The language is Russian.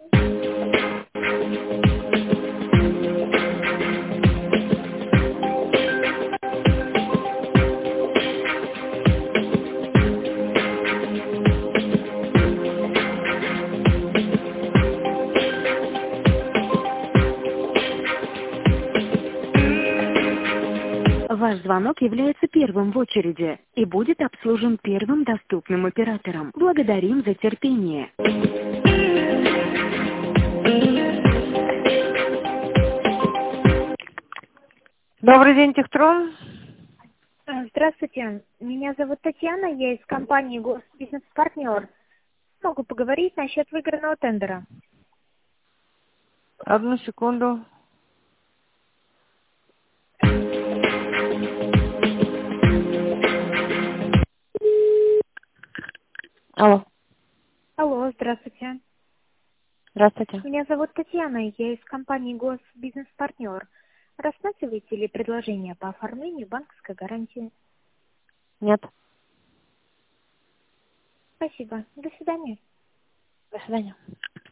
Ваш звонок является первым в очереди и будет обслужен первым доступным оператором. Благодарим за терпение. Добрый день, Техтрон. Здравствуйте, меня зовут Татьяна, я из компании «Госбизнес-партнер». Могу поговорить насчет выигранного тендера. Одну секунду. Алло. Алло, здравствуйте. Здравствуйте. Меня зовут Татьяна, я из компании «Госбизнес-партнер». Рассматриваете ли предложение по оформлению банковской гарантии? Нет. Спасибо. До свидания. До свидания.